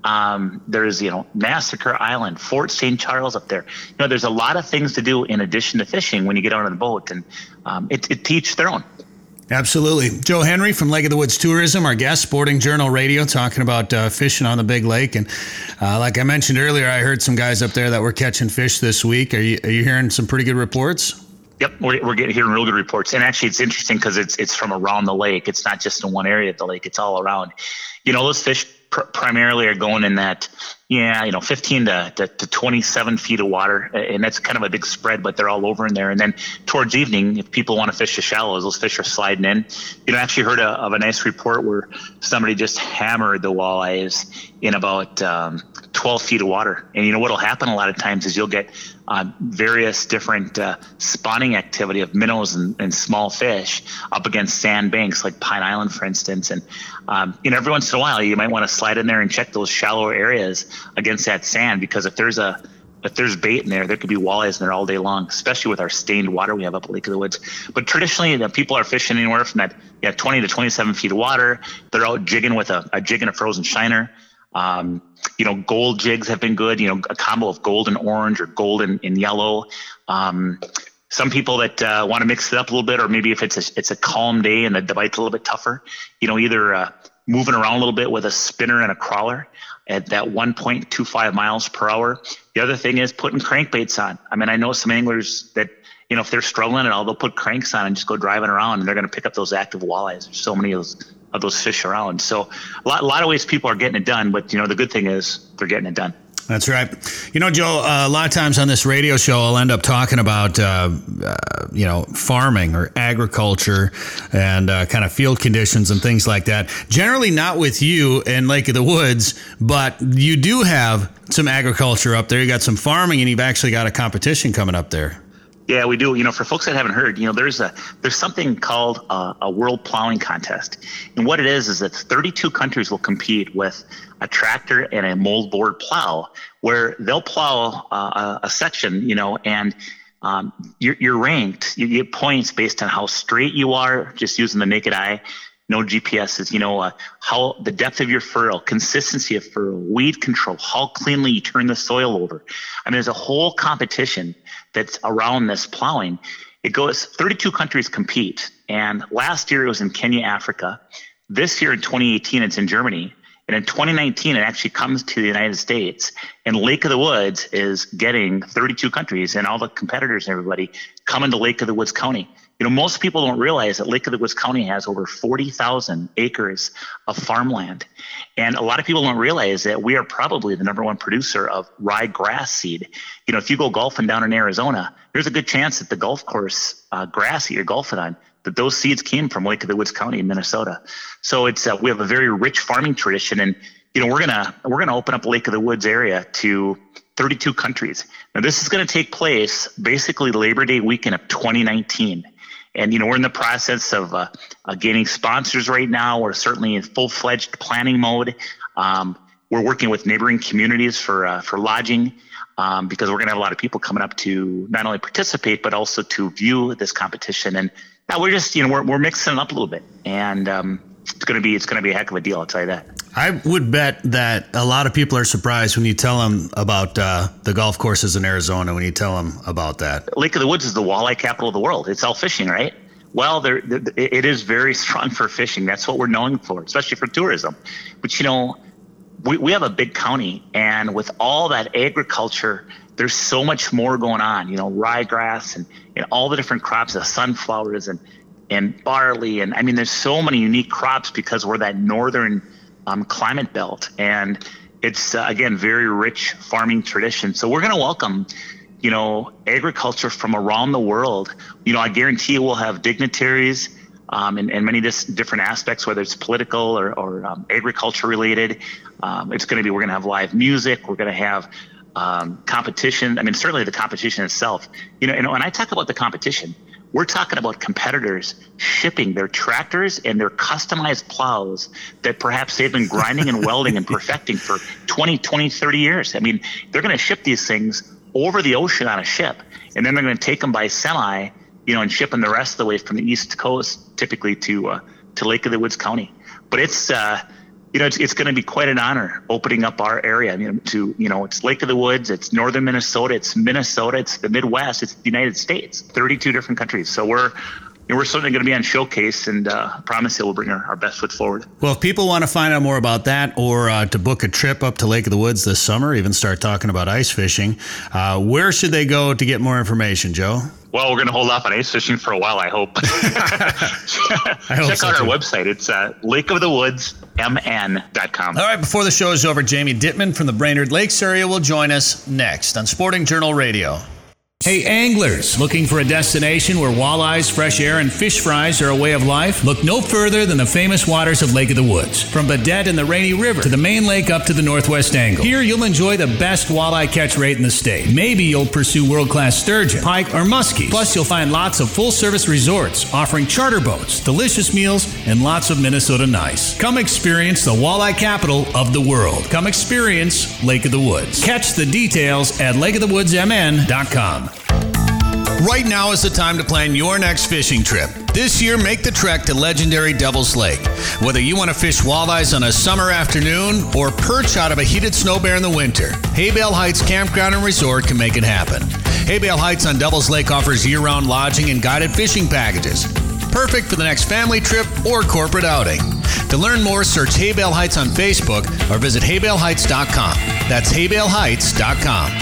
Um, there's, you know, Massacre Island, Fort Saint Charles up there. You know, there's a lot of things to do in addition to fishing when you get out on the boat, and um, it, it teaches their own. Absolutely. Joe Henry from Lake of the Woods Tourism, our guest, Sporting Journal Radio, talking about uh, fishing on the big lake. And uh, like I mentioned earlier, I heard some guys up there that were catching fish this week. Are you are you hearing some pretty good reports? Yep, we're, we're getting hearing real good reports. And actually, it's interesting because it's it's from around the lake. It's not just in one area of the lake. It's all around. You know, those fish pr- primarily are going in that, yeah, you know, fifteen to, to, to twenty-seven feet of water. And that's kind of a big spread, but they're all over in there. And then towards evening, if people want to fish the shallows, those fish are sliding in. You know, I actually heard a, of a nice report where somebody just hammered the walleyes in about um, twelve feet of water. And you know, what'll happen a lot of times is you'll get uh, various different uh, spawning activity of minnows and, and small fish up against sand banks, like Pine Island, for instance. And, um, you know, every once in a while, you might want to slide in there and check those shallow areas against that sand, because if there's a if there's bait in there, there could be walleyes in there all day long, especially with our stained water we have up at Lake of the Woods. But traditionally, the people are fishing anywhere from that yeah, twenty to twenty-seven feet of water. They're out jigging with a, a jig and a frozen shiner. Um, you know, gold jigs have been good, you know, a combo of gold and orange or gold and, and yellow. Um, some people that uh, want to mix it up a little bit, or maybe if it's a, it's a calm day and the, the bite's a little bit tougher, you know, either uh, moving around a little bit with a spinner and a crawler at that one point two five miles per hour. The other thing is putting crankbaits on. I mean, I know some anglers that, you know, if they're struggling at all, they'll put cranks on and just go driving around, and they're going to pick up those active walleyes. There's so many of those of those fish around. So a lot, a lot of ways people are getting it done, but you know, the good thing is they're getting it done. That's right. You know, Joe, uh, a lot of times on this radio show, I'll end up talking about, uh, uh, you know, farming or agriculture and uh, kind of field conditions and things like that. Generally not with you in Lake of the Woods, but you do have some agriculture up there. You got some farming, and you've actually got a competition coming up there. Yeah, we do. You know, for folks that haven't heard, you know, there's a there's something called a, a World Plowing Contest, and what it is is that thirty-two countries will compete with a tractor and a moldboard plow, where they'll plow uh, a, a section, you know, and um, you're, you're ranked. You get points based on how straight you are, just using the naked eye. No G P S's, you know, uh, how the depth of your furrow, consistency of furrow, weed control, how cleanly you turn the soil over. I mean, there's a whole competition that's around this plowing. It goes, thirty-two countries compete. And last year it was in Kenya, Africa. This year in twenty eighteen, it's in Germany. And in twenty nineteen, it actually comes to the United States. And Lake of the Woods is getting thirty-two countries and all the competitors and everybody coming to Lake of the Woods County. You know, most people don't realize that Lake of the Woods County has over forty thousand acres of farmland. And a lot of people don't realize that we are probably the number one producer of ryegrass seed. You know, if you go golfing down in Arizona, there's a good chance that the golf course uh, grass that you're golfing on, that those seeds came from Lake of the Woods County in Minnesota. So it's uh, we have a very rich farming tradition. And, you know, we're gonna we're gonna open up Lake of the Woods area to thirty-two countries. Now, this is going to take place basically Labor Day weekend of twenty nineteen. And, you know, we're in the process of uh, uh, gaining sponsors right now. We're certainly in full-fledged planning mode. Um, we're working with neighboring communities for uh, for lodging um, because we're going to have a lot of people coming up to not only participate, but also to view this competition. And now we're just, you know, we're we're mixing it up a little bit. And um, it's going to be it's going to be a heck of a deal, I'll tell you that. I would bet that a lot of people are surprised when you tell them about uh, the golf courses in Arizona, when you tell them about that. Lake of the Woods is the walleye capital of the world. It's all fishing, right? Well, there, it is very strong for fishing. That's what we're known for, especially for tourism. But, you know, we, we have a big county, and with all that agriculture, there's so much more going on, you know, ryegrass and, and all the different crops, the sunflowers and, and barley. And I mean, there's so many unique crops because we're that northern um, climate belt. And it's, uh, again, very rich farming tradition. So we're going to welcome, you know, agriculture from around the world. You know, I guarantee you we'll have dignitaries um, in, in many dis- different aspects, whether it's political or, or um, agriculture related. Um, it's going to be, we're going to have live music. We're going to have um, competition. I mean, certainly the competition itself, you know, and when I talk about the competition, we're talking about competitors shipping their tractors and their customized plows that perhaps they've been grinding and welding and perfecting for twenty, twenty, thirty years. I mean, they're going to ship these things over the ocean on a ship, and then they're going to take them by semi, you know, and ship them the rest of the way from the East Coast, typically to uh, to Lake of the Woods County. But it's, uh, you know, it's, it's going to be quite an honor opening up our area. I mean, to, you know, it's Lake of the Woods, it's northern Minnesota, it's Minnesota, it's the Midwest, it's the United States, thirty-two different countries. So we're, you know, we're certainly going to be on showcase, and uh, I promise you we'll bring our, our best foot forward. Well, if people want to find out more about that, or uh, to book a trip up to Lake of the Woods this summer, even start talking about ice fishing, uh, where should they go to get more information, Joe? Well, we're going to hold off on ice fishing for a while, I hope. I hope Check so out too. our website. It's uh, lake of the woods m n dot com. All right, before the show is over, Jamie Dittman from the Brainerd Lakes area will join us next on Sporting Journal Radio. Hey anglers, looking for a destination where walleyes, fresh air, and fish fries are a way of life? Look no further than the famous waters of Lake of the Woods. From Baudette and the Rainy River to the main lake up to the northwest angle. Here you'll enjoy the best walleye catch rate in the state. Maybe you'll pursue world-class sturgeon, pike, or muskie. Plus you'll find lots of full-service resorts offering charter boats, delicious meals, and lots of Minnesota nice. Come experience the walleye capital of the world. Come experience Lake of the Woods. Catch the details at lake of the woods m n dot com. Right now is the time to plan your next fishing trip. This year, make the trek to legendary Devil's Lake. Whether you want to fish walleyes on a summer afternoon or perch out of a heated snow bear in the winter, Haybale Heights Campground and Resort can make it happen. Haybale Heights on Devil's Lake offers year-round lodging and guided fishing packages. Perfect for the next family trip or corporate outing. To learn more, search Haybale Heights on Facebook or visit haybale heights dot com. That's haybale heights dot com.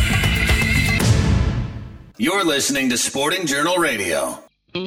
You're listening to Sporting Journal Radio.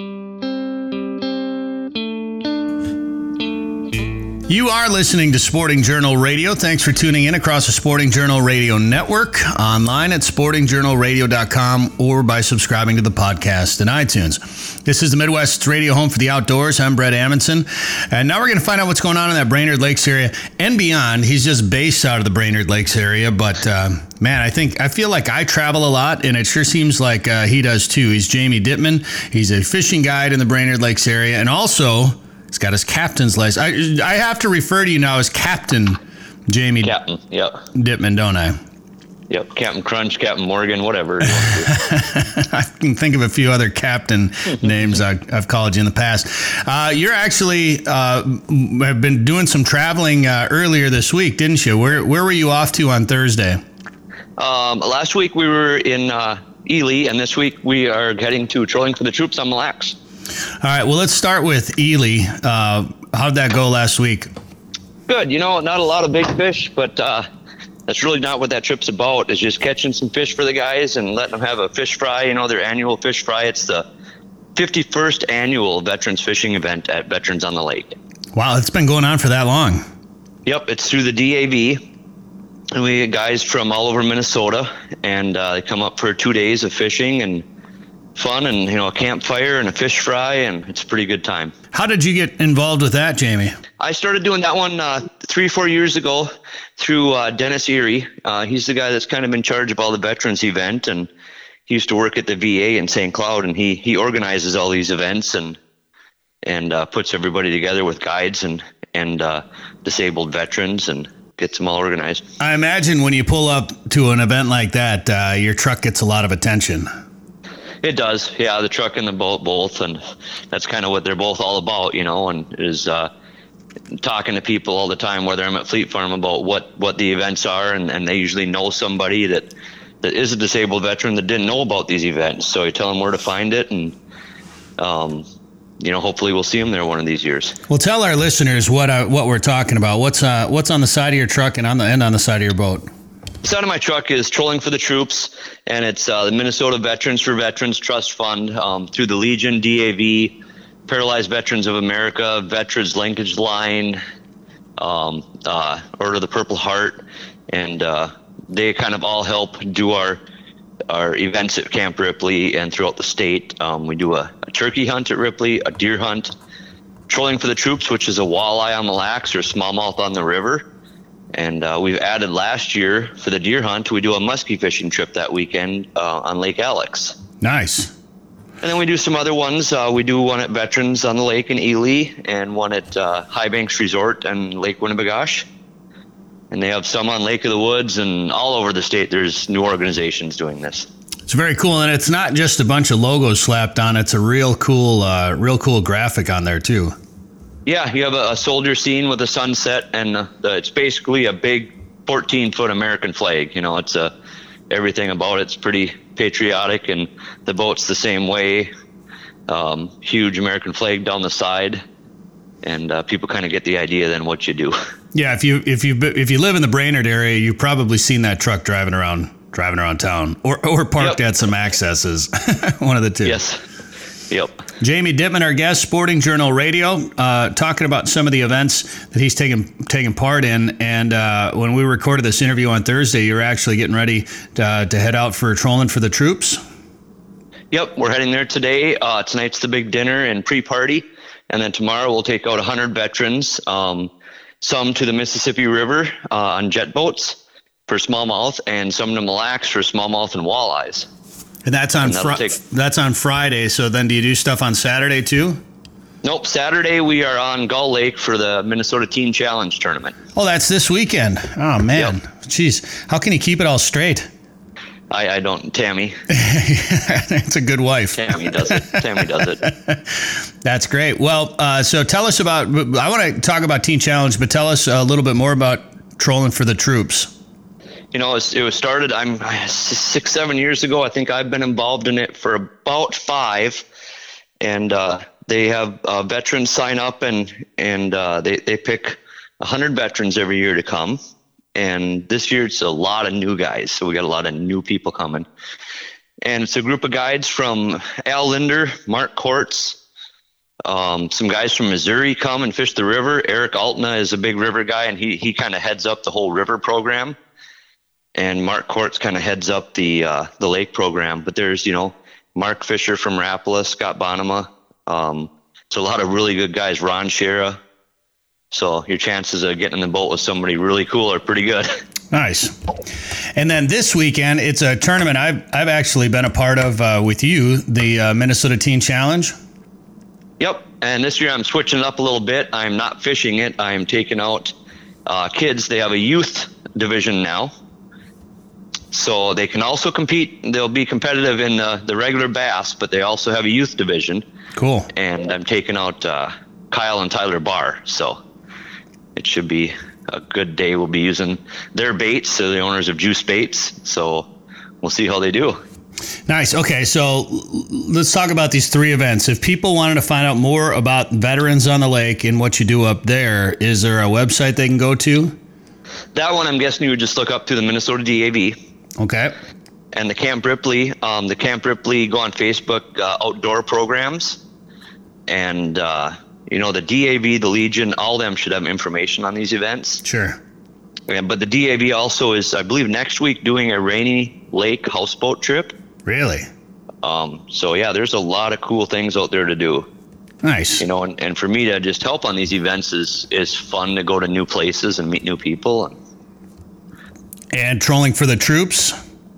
You are listening to Sporting Journal Radio. Thanks for tuning in across the Sporting Journal Radio network, online at sporting journal radio dot com, or by subscribing to the podcast in iTunes. This is the Midwest's radio home for the outdoors. I'm Brett Amundson. And now we're going to find out what's going on in that Brainerd Lakes area and beyond. He's just based out of the Brainerd Lakes area, but uh, man, I think I feel like I travel a lot, and it sure seems like uh, he does too. He's Jamie Dittman. He's a fishing guide in the Brainerd Lakes area, and also he's got his captain's license. I, I have to refer to you now as Captain Jamie Captain, yep. Dittman, don't I? Yep, Captain Crunch, Captain Morgan, whatever. I can think of a few other captain names I, I've called you in the past. Uh, you're actually uh, have been doing some traveling uh, earlier this week, didn't you? Where where were you off to on Thursday? Um, last week we were in uh, Ely, and this week we are heading to Trolling for the Troops on Mille Lacs. All right, well, let's start with Ely. Uh, how'd that go last week? Good. You know, not a lot of big fish, but uh, that's really not what that trip's about, is just catching some fish for the guys and letting them have a fish fry, you know, their annual fish fry. It's the fifty-first annual Veterans Fishing Event at Veterans on the Lake. Wow, it's been going on for that long. Yep, it's through the D A V. And we get guys from all over Minnesota, and uh, they come up for two days of fishing and fun, and you know, a campfire and a fish fry, and it's a pretty good time. How did you get involved with that, Jamie? I started doing that one uh, three, four years ago through uh, Dennis Erie. Uh, he's the guy that's kind of in charge of all the veterans event, and he used to work at the V A in Saint Cloud, and he he organizes all these events and and uh, puts everybody together with guides and and uh, disabled veterans and gets them all organized. I imagine when you pull up to an event like that, uh, your truck gets a lot of attention. It does, yeah. The truck and the boat both, and that's kind of what they're both all about, you know. And is uh, talking to people all the time, whether I'm at Fleet Farm, about what, what the events are, and, and they usually know somebody that that is a disabled veteran that didn't know about these events. So you tell them where to find it, and um, you know, hopefully we'll see them there one of these years. Well, tell our listeners what uh, what we're talking about. What's uh, what's on the side of your truck and on the and on the side of your boat? The side of my truck is Trolling for the Troops, and it's uh, the Minnesota Veterans for Veterans Trust Fund um, through the Legion, D A V, Paralyzed Veterans of America, Veterans Linkage Line, um, uh, Order of the Purple Heart, and uh, they kind of all help do our our events at Camp Ripley and throughout the state. Um, we do a, a turkey hunt at Ripley, a deer hunt, Trolling for the Troops, which is a walleye on the lacs or smallmouth on the river. And uh, we've added last year for the deer hunt, we do a muskie fishing trip that weekend uh, on Lake Alex. Nice. And then we do some other ones. Uh, we do one at Veterans on the Lake in Ely and one at uh, High Banks Resort and Lake Winnebagosh. And they have some on Lake of the Woods, and all over the state there's new organizations doing this. It's very cool, and it's not just a bunch of logos slapped on. It's a real cool, uh, real cool graphic on there too. Yeah, you have a, a soldier scene with a sunset, and uh, the, it's basically a big fourteen-foot American flag. You know, it's a, everything about it's pretty patriotic, and the boat's the same way. Um, huge American flag down the side, and uh, people kind of get the idea then what you do. Yeah, if you if you if you live in the Brainerd area, you've probably seen that truck driving around driving around town, or or parked yep. at some accesses. One of the two. Yes. Yep. Jamie Dittman, our guest, Sporting Journal Radio, uh, talking about some of the events that he's taken taken part in. And uh, when we recorded this interview on Thursday, you were actually getting ready to, uh, to head out for Trolling for the Troops. Yep, we're heading there today. Uh, tonight's the big dinner and pre-party, and then tomorrow we'll take out one hundred veterans, um, some to the Mississippi River uh, on jet boats for smallmouth, and some to Mille Lacs for smallmouth and walleyes. And that's on fr- take- that's on Friday. So then, do you do stuff on Saturday too? Nope. Saturday we are on Gull Lake for the Minnesota Teen Challenge tournament. Oh, that's this weekend. Oh man, yep. Jeez, how can you keep it all straight? I, I don't. Tammy. It's a good wife. Tammy does it. Tammy does it. That's great. Well, uh, so tell us about. I want to talk about Teen Challenge, but tell us a little bit more about Trolling for the Troops. You know, it was, it was started, I'm six, seven years ago. I think I've been involved in it for about five. And uh, they have uh, veterans sign up, and and uh, they, they pick one hundred veterans every year to come. And this year it's a lot of new guys. So we got a lot of new people coming. And it's a group of guides from Al Linder, Mark Kortz, um, some guys from Missouri come and fish the river. Eric Altna is a big river guy, and he, he kind of heads up the whole river program. And Mark Kortz kind of heads up the uh, the lake program. But there's, you know, Mark Fisher from Rapala, Scott Bonema. Um, it's a lot of really good guys, Ron Shera. So your chances of getting in the boat with somebody really cool are pretty good. Nice. And then this weekend, it's a tournament I've I've actually been a part of uh, with you, the uh, Minnesota Teen Challenge. Yep. And this year I'm switching it up a little bit. I'm not fishing it. I'm taking out uh, kids. They have a youth division now. So they can also compete. They'll be competitive in the, the regular bass, but they also have a youth division. Cool. And I'm taking out uh, Kyle and Tyler Barr. So it should be a good day. We'll be using their baits, so the owners of Juice Baits. So we'll see how they do. Nice. Okay, so let's talk about these three events. If people wanted to find out more about Veterans on the Lake and what you do up there, is there a website they can go to? That one, I'm guessing you would just look up through the Minnesota D A V. Okay. And the Camp Ripley, um, the Camp Ripley, go on Facebook, uh, outdoor programs. And, uh, you know, the D A V, the Legion, all of them should have information on these events. Sure. Yeah, but the D A V also is, I believe, next week doing a Rainy Lake houseboat trip. Really? Um, so, yeah, there's a lot of cool things out there to do. Nice. You know, and, and for me to just help on these events is, is fun to go to new places and meet new people. And Trolling for the Troops?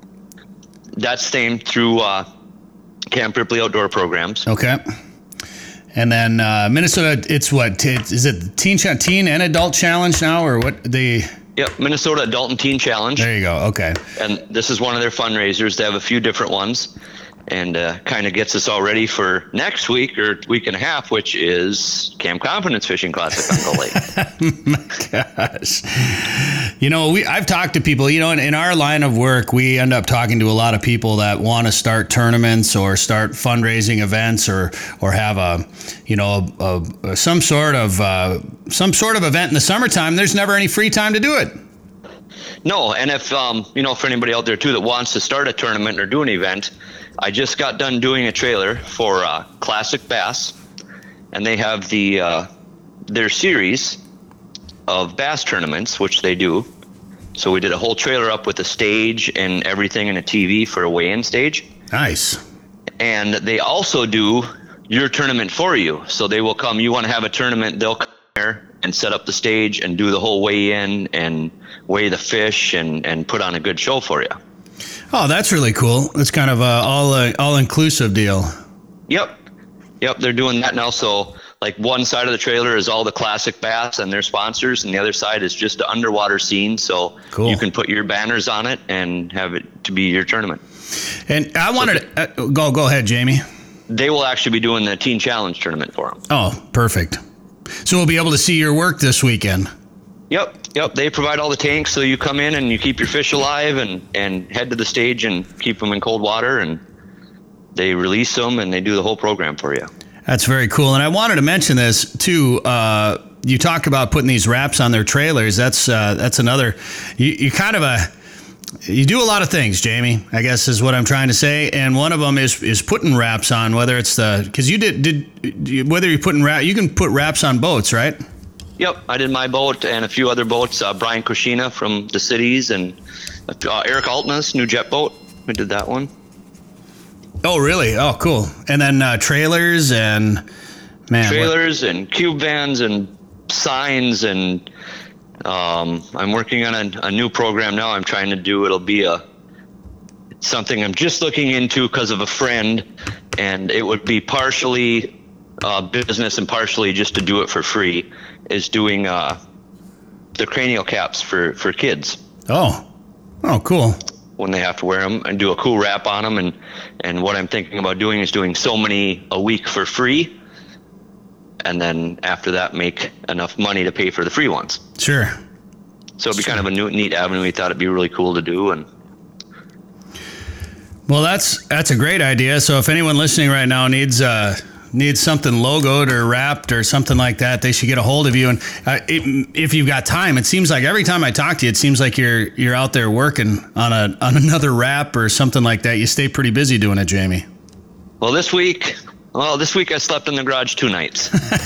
That's same through uh, Camp Ripley outdoor programs. Okay. And then uh, Minnesota, it's what? Is it the teen, teen and adult challenge now, or what? The Yep, Minnesota Adult and Teen Challenge. There you go. Okay. And this is one of their fundraisers. They have a few different ones, and uh, kind of gets us all ready for next week or week and a half, which is Camp Confidence Fishing Classic on the lake. My gosh. You know, we I've talked to people, you know, in, in our line of work, we end up talking to a lot of people that want to start tournaments or start fundraising events or or have a, you know, a, a, some sort of uh, some sort of event in the summertime. There's never any free time to do it. No, and if, um, you know, for anybody out there, too, that wants to start a tournament or do an event, I just got done doing a trailer for uh, Classic Bass, and they have the uh, their series of bass tournaments, which they do. So we did a whole trailer up with a stage and everything and a T V for a weigh-in stage. Nice. And they also do your tournament for you. So they will come, you want to have a tournament, they'll come there and set up the stage and do the whole weigh-in and weigh the fish and, and put on a good show for you. Oh, that's really cool. It's kind of a all uh, all-inclusive deal. Yep. Yep, they're doing that now. So like one side of the trailer is all the Classic Bass and their sponsors, and the other side is just the underwater scene. So cool. You can put your banners on it and have it to be your tournament. And I wanted so to uh, go go ahead, Jamie. They will actually be doing the Teen Challenge tournament for them. Oh, perfect. So we'll be able to see your work this weekend. Yep, yep. They provide all the tanks, so you come in and you keep your fish alive and, and head to the stage and keep them in cold water, and they release them and they do the whole program for you. That's very cool. And I wanted to mention this too. Uh, you talk about putting these wraps on their trailers. That's uh, that's another. You, you kind of a. You do a lot of things, Jamie, I guess is what I'm trying to say. And one of them is is putting wraps on, whether it's the, because you did, did, whether you're putting wrap, you can put wraps on boats, right? Yep, I did my boat and a few other boats. Uh, Brian Kushina from the Cities and uh, Eric Altness, new jet boat. We did that one. Oh, really? Oh, cool. And then uh, trailers and, man. Trailers what? and cube vans and signs and um, I'm working on a, a new program now I'm trying to do. It'll be a something I'm just looking into because of a friend, and it would be partially uh, business and partially just to do it for free, is doing uh, the cranial caps for, for kids. Oh, oh, cool. When they have to wear them, and do a cool wrap on them. And, and what I'm thinking about doing is doing so many a week for free. And then after that, make enough money to pay for the free ones. Sure. So it'd be kind of a new, neat avenue. We thought it'd be really cool to do. And well, that's that's a great idea. So if anyone listening right now needs uh, needs something logoed or wrapped or something like that, they should get a hold of you. And uh, it, if you've got time, it seems like every time I talk to you, it seems like you're you're out there working on a on another wrap or something like that. You stay pretty busy doing it, Jamie. Well, this week. Well, this week I slept in the garage two nights.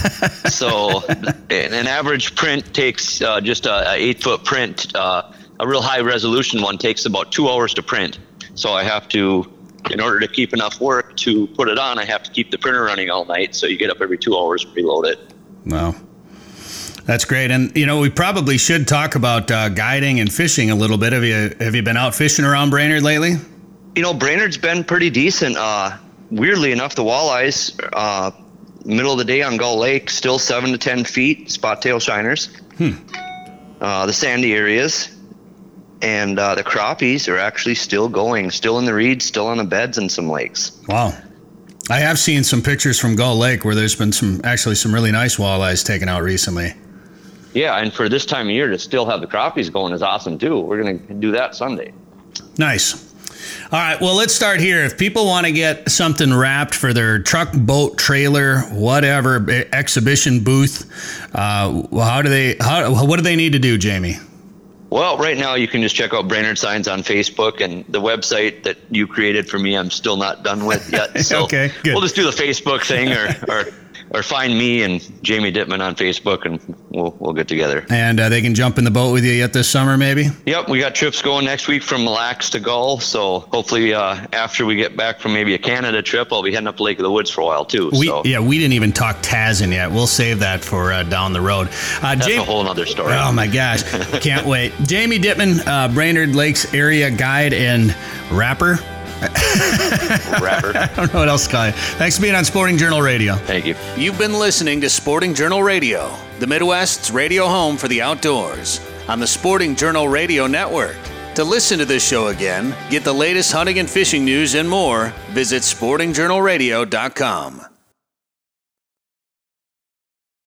So an average print takes uh, just a, a eight foot print. Uh, a real high resolution one takes about two hours to print. So I have to, in order to keep enough work to put it on, I have to keep the printer running all night. So you get up every two hours, reload it. Wow. That's great. And, you know, we probably should talk about uh, guiding and fishing a little bit. Have you, have you been out fishing around Brainerd lately? You know, Brainerd's been pretty decent. Uh, Weirdly enough, the walleyes, uh, middle of the day on Gull Lake, still seven to ten feet, spot tail shiners. Hmm. Uh, the sandy areas, and uh, the crappies are actually still going, still in the reeds, still on the beds in some lakes. Wow. I have seen some pictures from Gull Lake where there's been some, actually some really nice walleyes taken out recently. Yeah, and for this time of year to still have the crappies going is awesome too. We're going to do that Sunday. Nice. All right, well, let's start here. If people want to get something wrapped for their truck, boat, trailer, whatever, exhibition booth, uh, how do they? How, what do they need to do, Jamie? Well, right now you can just check out Brainerd Signs on Facebook, and the website that you created for me, I'm still not done with yet. So okay, good. We'll just do the Facebook thing, or or or find me and Jamie Dittman on Facebook, and we'll we'll get together. And uh, they can jump in the boat with you yet this summer, maybe? Yep, we got trips going next week from Mille Lacs to Gull. So hopefully, uh, after we get back from maybe a Canada trip, I'll be heading up to Lake of the Woods for a while too. We, so. Yeah, we didn't even talk Tasman yet. We'll save that for uh, down the road. Uh, That's Jamie, a whole other story. Oh my gosh, can't wait. Jamie Dittman, uh, Brainerd Lakes area guide and rapper. Rapper. I don't know what else to call you. Thanks for being on Sporting Journal Radio. Thank you. You've been listening to Sporting Journal Radio, the Midwest's radio home for the outdoors, on the Sporting Journal Radio Network. To listen to this show again, get the latest hunting and fishing news and more, visit sporting journal radio dot com.